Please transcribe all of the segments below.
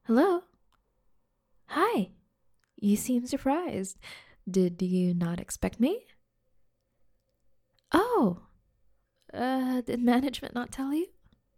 Hello? Hi. You seem surprised. Did you not expect me? Oh, did management not tell you?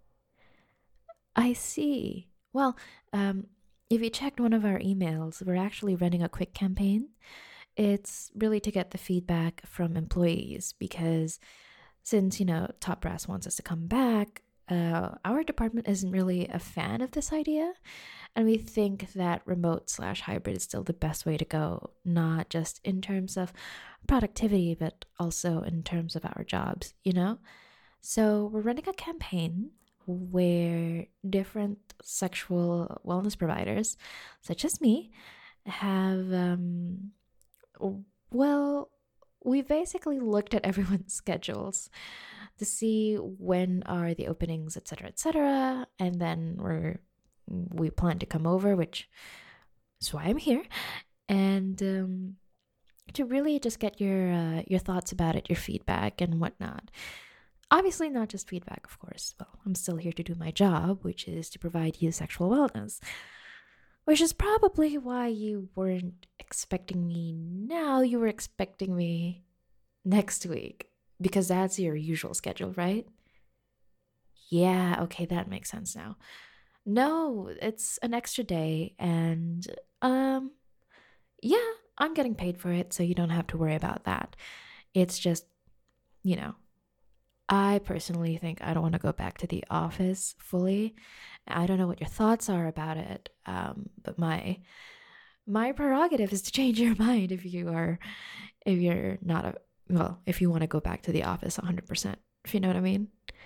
I see. Well, um, if you checked one of our emails, we're actually running a quick campaign. It's really to get the feedback from employees because since Top Brass wants us to come back, our department isn't really a fan of this idea. And we think that remote/hybrid is still the best way to go, not just in terms of productivity, but also in terms of our jobs. So we're running a campaign where different sexual wellness providers, such as me, have, well, we basically looked at everyone's schedules to see when are the openings, etc., etc., and then we plan to come over, which is why I'm here, and to really just get your thoughts about it, your feedback, and whatnot. Obviously, not just feedback, of course. Well, I'm still here to do my job, which is to provide you sexual wellness, which is probably why you weren't expecting me now. You were expecting me next week because that's your usual schedule, right? Yeah, okay, that makes sense now. No, it's an extra day, and um yeah, I'm getting paid for it, so you don't have to worry about that. It's just, you know, I personally think I don't want to go back to the office fully. I don't know what your thoughts are about it, but my prerogative is to change your mind if you're not a well, if you want to go back to the office 100%, if you know what I mean.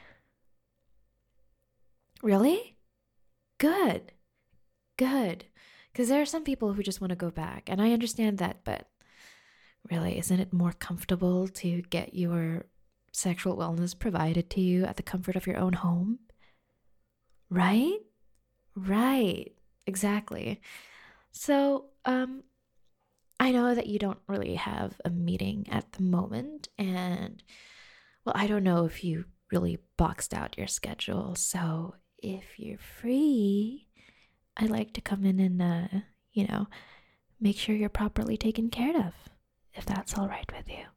Really? Good. Good. Because there are some people who just want to go back, and I understand that, but really, isn't it more comfortable to get your sexual wellness provided to you at the comfort of your own home? Right? Right. Exactly. So, I know that you don't really have a meeting at the moment, and well, I don't know if you really boxed out your schedule. So, if you're free, I'd like to come in and, you know, make sure you're properly taken care of, if that's all right with you.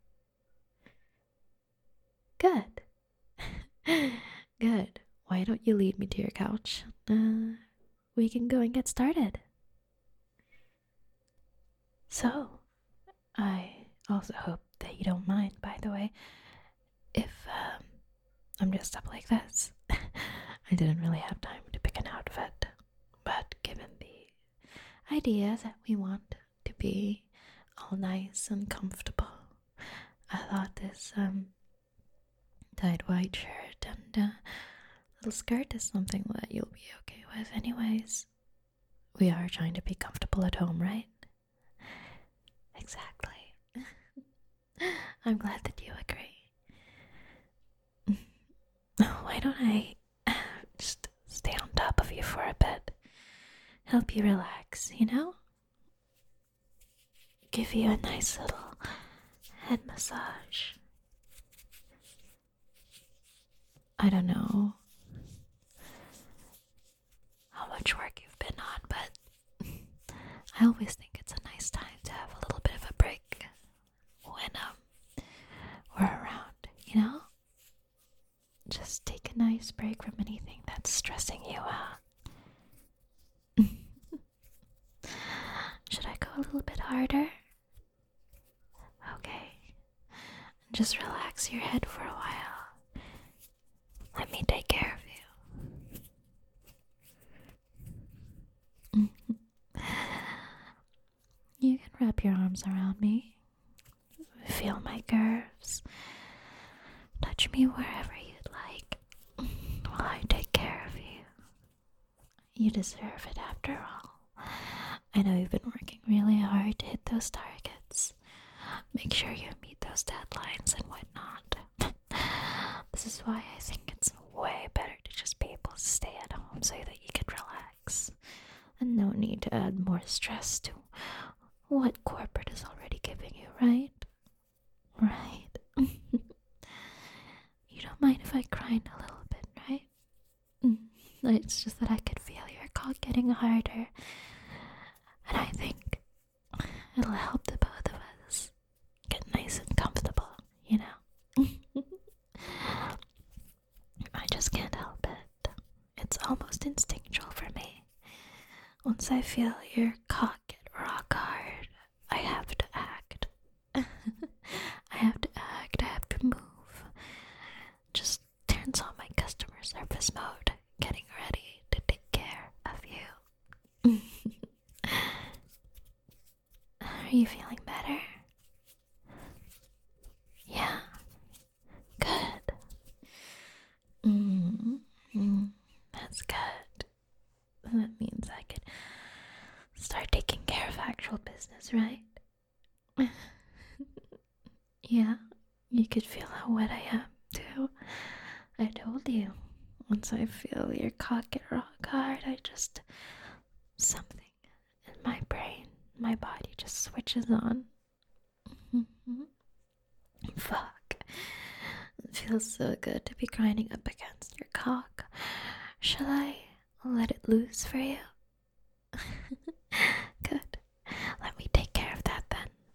Good. Good. Why don't you lead me to your couch? We can go and get started. So, I also hope that you don't mind, by the way, if I'm just up like this. I didn't really have time to pick an outfit, but given the idea that we want to be all nice and comfortable, I thought this dyed white shirt and little skirt is something that you'll be okay with, anyways. We are trying to be comfortable at home, right? Exactly. I'm glad that you agree. Why don't I just stay on top of you for a bit? Help you relax? Give you a nice little head massage. I don't know how much work you've been on, but I always think it's a nice time to have a little bit of a break when we're around. Just take a nice break from anything that's stressing you out. Should I go a little bit harder? Okay. Just relax your head for a while. Let me take care of you. You can wrap your arms around me. Feel my curves. Touch me wherever you'd like while I take care of you. You deserve it after all. I know you've been working really hard to hit those targets. Make sure you meet those deadlines and whatnot. This is why I think it's way better to just be able to stay at home so that you can relax. And no need to add more stress to what corporate is already giving you, right? Right. You don't mind if I grind a little bit, right? It's just that I could feel your cock getting harder. And I think it'll help the both of us get nice and comfortable, you know? I just can't help it. It's almost instinctual for me. Once I feel your cock get rock hard, I have to act. I have to act, I have to move. Just turns on my customer service mode, getting ready to take care of you. Are you feeling better? Yeah, good. That's good. That means I could start taking care of actual business, right? Yeah, you could feel how wet I am, too. I told you, once I feel your cock get rock hard, something in my brain, my body just switches on. Fuck. It feels so good to be grinding up against your cock. Shall I let it loose for you? Good. Let me take care of that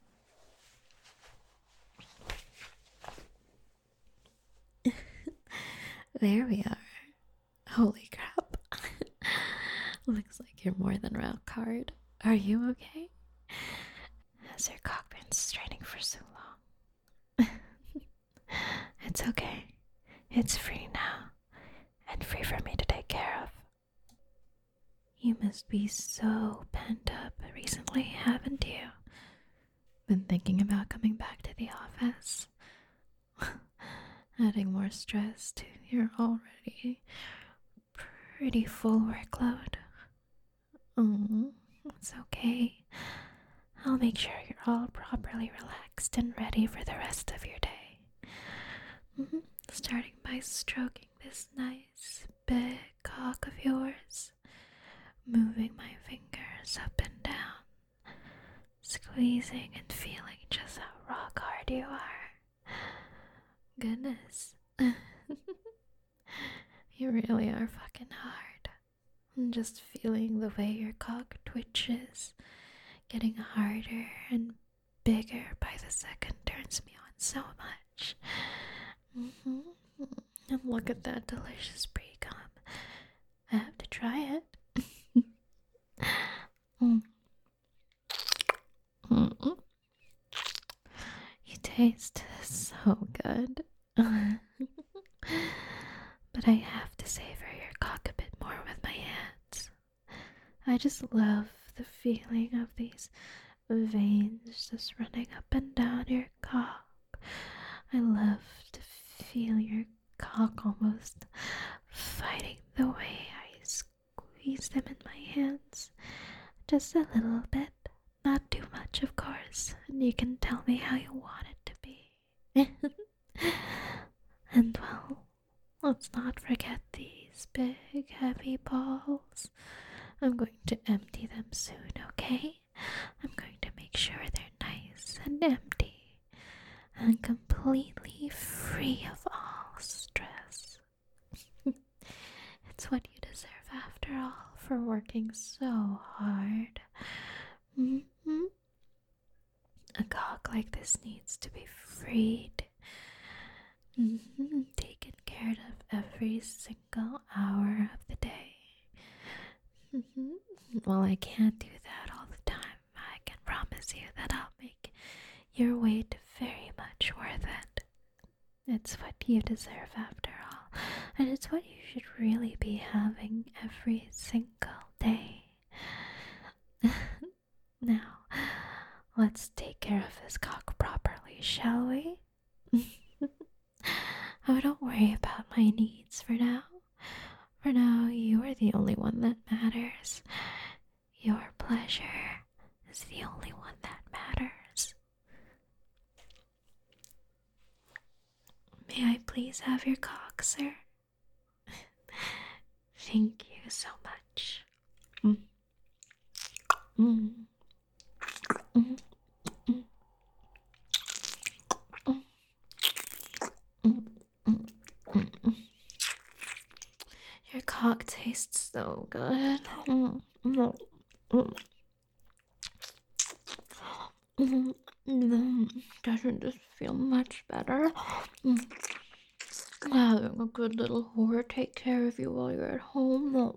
then. There we are. Holy crap. Looks like you're more than rock hard. Are you okay? Has your cock been straining for so long? It's okay. It's free now, and free for me to take care of. You must be so pent up recently, haven't you? Been thinking about coming back to the office? Adding more stress to your already pretty full workload. Oh, it's okay. I'll make sure you're all properly relaxed and ready for the rest of your day. Starting by stroking this nice big cock of yours, moving my fingers up and down, squeezing and feeling just how rock hard you are. Goodness. You really are fucking hard. And just feeling the way your cock twitches, getting harder and bigger by the second turns me on so much. And look at that delicious pre-cum. I have to try it. You taste so good. But I have to savor your cock a bit more with my hands. I just love the feeling of these veins just running up and down your cock. I love to feel your cock almost fighting the way I squeeze them in my hands. Just a little bit, not too much, of course, and you can tell me how you want it to be. And well, let's not forget these big heavy balls. I'm going to empty them soon, okay? I'm going to make sure they're nice and empty and completely free of all stress. It's what you deserve after all for working so hard. A cock like this needs to be freed. Taken care of every single hour of the day. Well, I can't do that all the time. I can promise you that I'll make your wait very much worth it. It's what you deserve after all, and it's what you should really be having every single day. Now, let's take care of this cock properly, shall we? Oh, don't worry about my needs for now. For now, you are the only one that matters. Your pleasure is the only one that matters. May I please have your cock, sir? Thank you so much. Your cock tastes so good. Mm. Doesn't this feel much better? Mm. Having a good little whore take care of you while you're at home.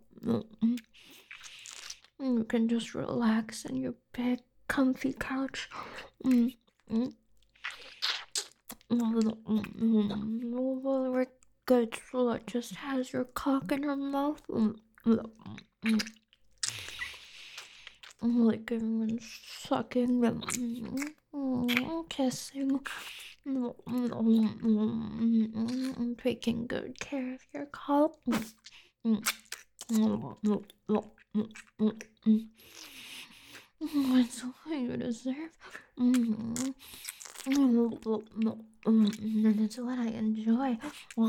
You can just relax in your big, comfy couch. Mm. Mm. Very good. Slut just has your cock in her mouth. Like everyone sucking and kissing. Taking good care of your cock. It's what you deserve. That's what I enjoy.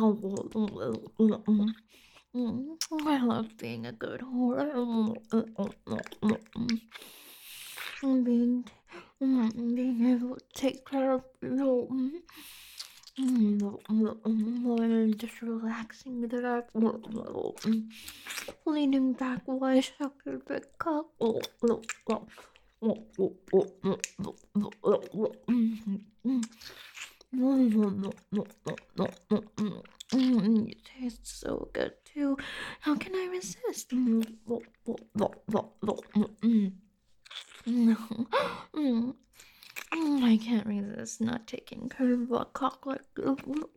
I love being a good whore. Being, being able to take care of you. Just relaxing there. Leaning back while I suck your big cock. You taste so good too. How can I resist? I can't resist not taking care of a cock like this.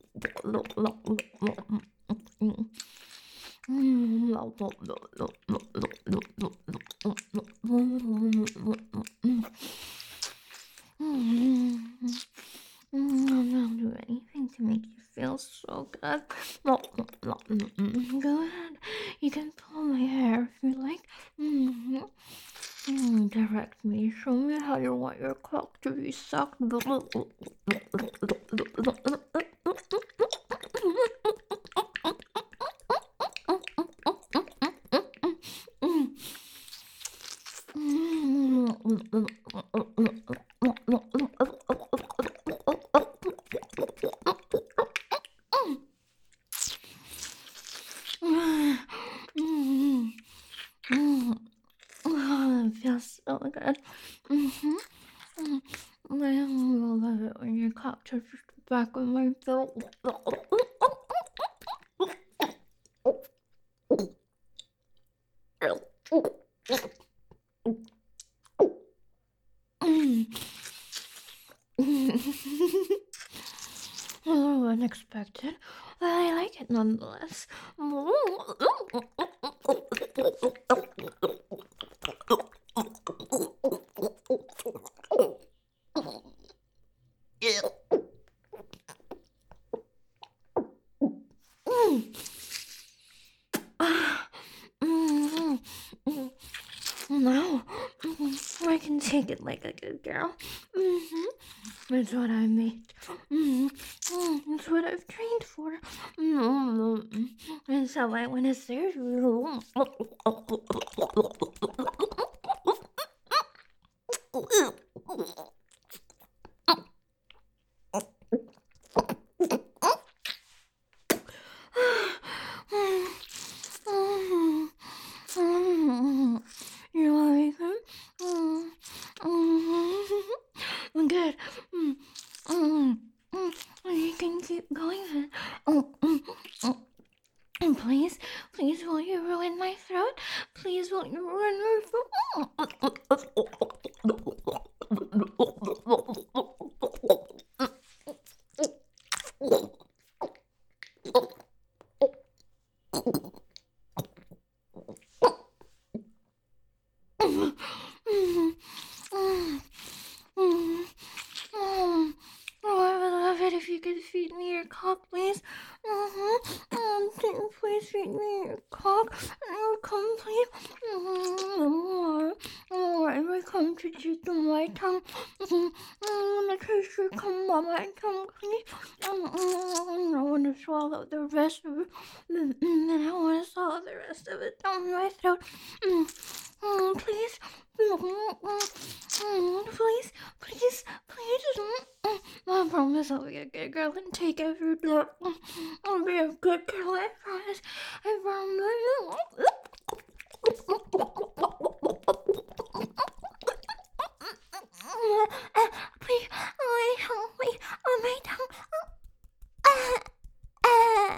I'll do anything to make you feel so good. Go ahead. You can pull my hair if you like. Direct me. Show me how you want your cock to be sucked. Oh, it feels so good. I love it when your cock touches the back of my throat. Oh, unexpected, but I like it nonetheless. Now I can take it like a good girl. It's what I made. It's what I've trained for. And so I want to serve you. You're welcome. Good. You can keep going then. Please, please, will you ruin my throat? Please, will you ruin my Oh, I would love it if you could feed me your cock, please. Can you please feed me your cock? Come, please. I come to cheat on my tongue. I want to taste your cum on my tongue, please. I want to swallow the rest of it. And I want to swallow the rest of it down my throat. Please. Please, please, please. I promise I'll be a good girl and take every door. I'll be a good girl, I promise. I promise. Please, wait, my tongue. Uh, uh,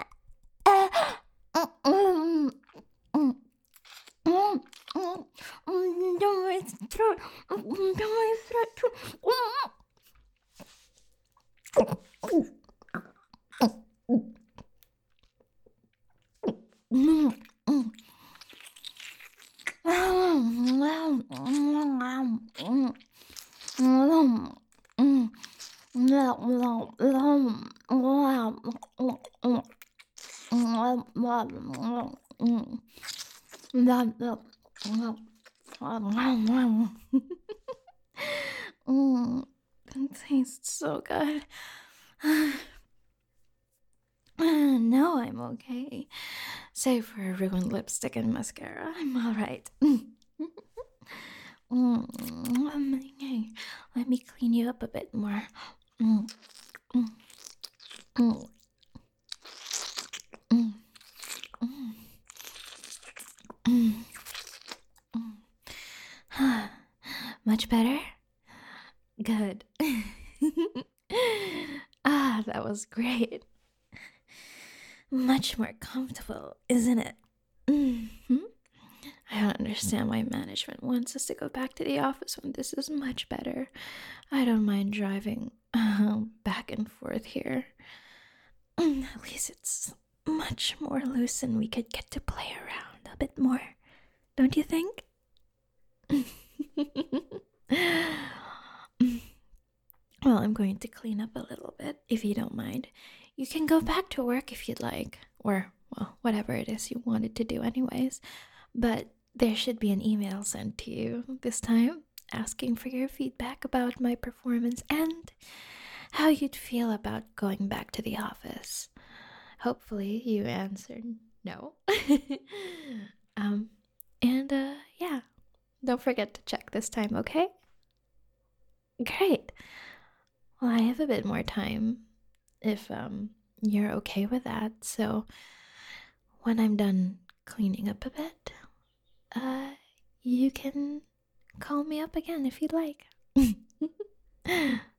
down my throat. Down my throat too. That tastes so good. No, I'm okay. Save for a ruined lipstick and mascara. I'm alright. Okay, let me clean you up a bit more. Mm, mm, mm, mm, mm, mm, mm. Much better? Good. That was great. Much more comfortable, isn't it? Mm-hmm. I don't understand why management wants us to go back to the office when this is much better. I don't mind driving back and forth here. At least it's much more loose and we could get to play around a bit more. Don't you think? Well, I'm going to clean up a little bit, if you don't mind. You can go back to work if you'd like, or, well, whatever it is you wanted to do, anyways. But there should be an email sent to you this time asking for your feedback about my performance and how you'd feel about going back to the office. Hopefully, you answered no. Yeah, don't forget to check this time, okay? Great. Well, I have a bit more time if you're okay with that. So when I'm done cleaning up a bit, you can call me up again if you'd like.